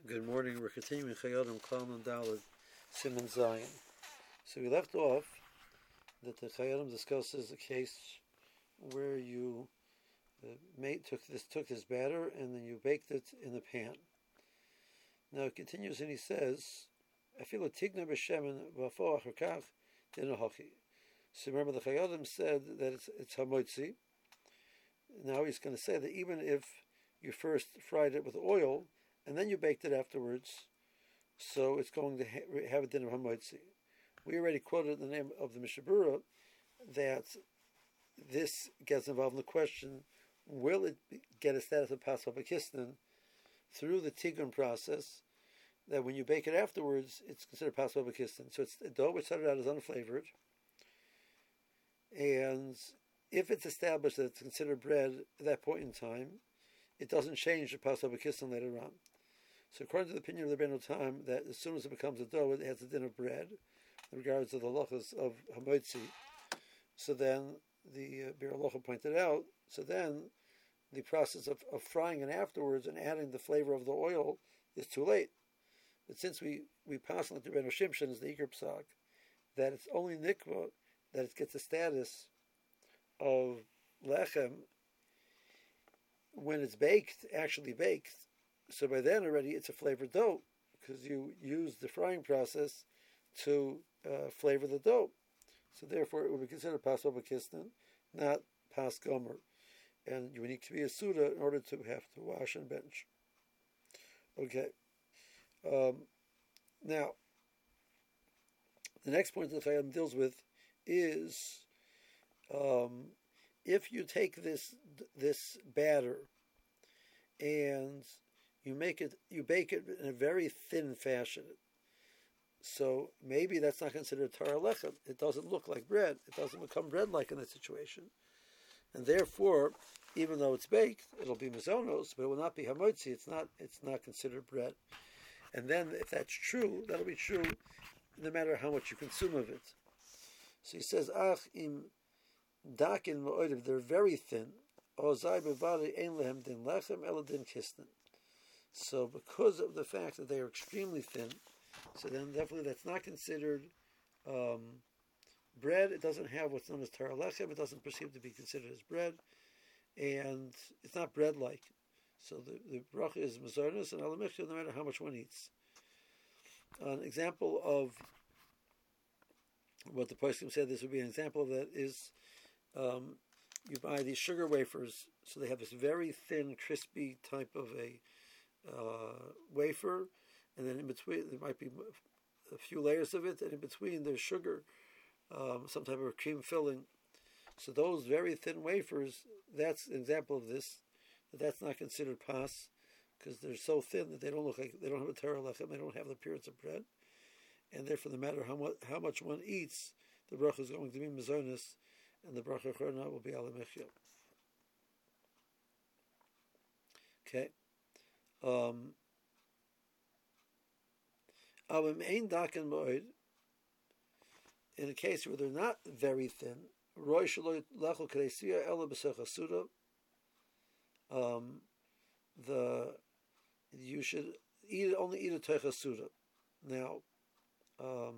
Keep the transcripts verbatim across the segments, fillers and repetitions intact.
Good morning. We're continuing Chayodim Klam and Daled Simon Zion. So we left off that the Chayodim discusses a case where you uh, made took this took this batter and then you baked it in the pan. Now it continues and he says, "I feel a tigna b'shemen v'afo achakach dinahachi." So remember the Chayodim said that it's it's hamotzi. Now he's going to say that even if you first fried it with oil and then you baked it afterwards, so it's going to ha- have a din of hamotzi. We already quoted the name of the Mishabura that this gets involved in the question: will it be, get a status of pasal b'kisnin through the tigun process? That when you bake it afterwards, it's considered pasal b'kisnin. So it's the dough which started out as unflavored, and if it's established that it's considered bread at that point in time, it doesn't change the pasal b'kisnin later on. So according to the opinion of the Ben Tam, that as soon as it becomes a dough, it has a din of bread, in regards to the lochas of hamotzi. So then the uh, Bir Alocha pointed out, so then the process of, of frying it afterwards and adding the flavor of the oil is too late. But since we, we pass on to Ben Shimshon as the Iker Psak, that it's only nikva that it gets the status of lechem when it's baked, actually baked. So by then already it's a flavored dough because you use the frying process to uh, flavor the dough. So therefore it would be considered pas b'kisnin, not pas gomer. And you would need to be a suda in order to have to wash and bench. Okay. Um, now, the next point that the Chayyim deals with is um, if you take this this batter and you make it, you bake it in a very thin fashion. So maybe that's not considered Torah lechem. It doesn't look like bread. It doesn't become bread-like in that situation. And therefore, even though it's baked, it'll be mazonos, but it will not be hamotzi. It's not. It's not considered bread. And then, if that's true, that'll be true, no matter how much you consume of it. So he says, "Ach im dakin ma'odim." They're very thin. Ozai bevali ein lehem din lechem ela din kisnin. So because of the fact that they are extremely thin, so then definitely that's not considered um, bread. It doesn't have what's known as Torah lechem. It doesn't perceive to be considered as bread. And it's not bread-like. So the, the bracha is mazornus and alamichya no matter how much one eats. An example of what the poskim said, this would be an example of that, is um, you buy these sugar wafers, so they have this very thin, crispy type of a Uh, wafer, and then in between there might be a few layers of it, and in between there's sugar, um, some type of cream filling. So those very thin wafers, that's an example of this. That that's not considered pas because they're so thin that they don't look like they don't have a Torah lechem, they don't have the appearance of bread, and therefore, no matter how much how much one eats, the bracha is going to be mazonis, and the bracha chorna will be alamichya. Okay. Um, in a case where they're not very thin, um, the you should eat only eat a teicha suda. Now, um,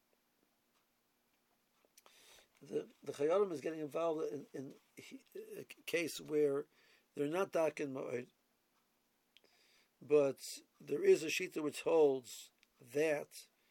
the the Chayyim is getting involved in, in a case where they're not dakin ma'od. But there is a shita which holds that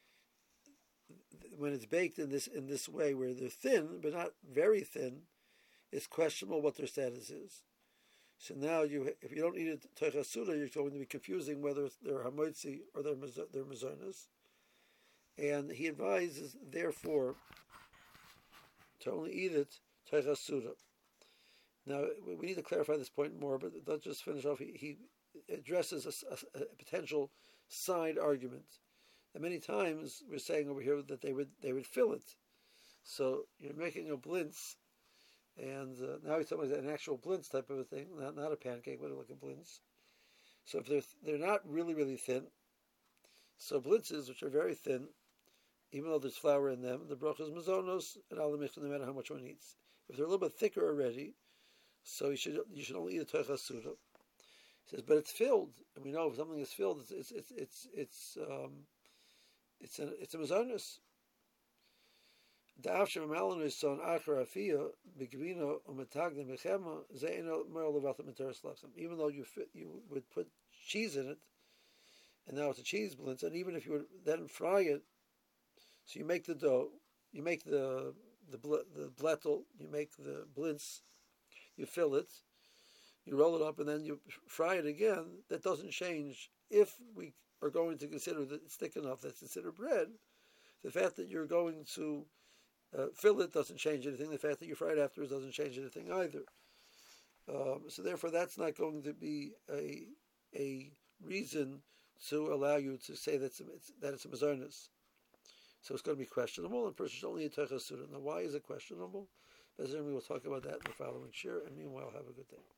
when it's baked in this in this way, where they're thin but not very thin, it's questionable what their status is. So now, you if you don't eat it teicha suda, you're going to be confusing whether they're hamotzi or they're they're mazonos. And he advises, therefore, to only eat it teicha suda. Now we need to clarify this point more, but let's just finish off. He. he addresses a, a, a potential side argument. And many times we're saying over here that they would they would fill it. So you're making a blintz, and uh, now he's talking about an actual blintz type of a thing, not not a pancake, but like a blintz. So if they're they're not really really thin, so blintzes which are very thin, even though there's flour in them, the bracha is mazonos and alamichya no matter how much one eats. If they're a little bit thicker already, so you should you should only eat a teicha suda. says, but it's filled, and we know if something is filled, it's it's it's it's it's um, it's a it's a mezonus. The afshem amalanu son achar afia begvino umetagna mechema zeino moral levatam interes lachim. Even though you fit, you would put cheese in it, and now it's a cheese blintz, and even if you would then fry it, so you make the dough, you make the the the blettel, you make the blintz, you fill it, you roll it up, and then you fry it again. That doesn't change. If we are going to consider that it's thick enough that's considered bread, the fact that you're going to uh, fill it doesn't change anything. The fact that you fry it afterwards doesn't change anything either. Um, so therefore, that's not going to be a a reason to allow you to say that it's, it's, that it's a mezonus. So it's going to be questionable, and a person should only eat Teichas Suda. Now, why is it questionable? We will talk about that in the following shir, and meanwhile, have a good day.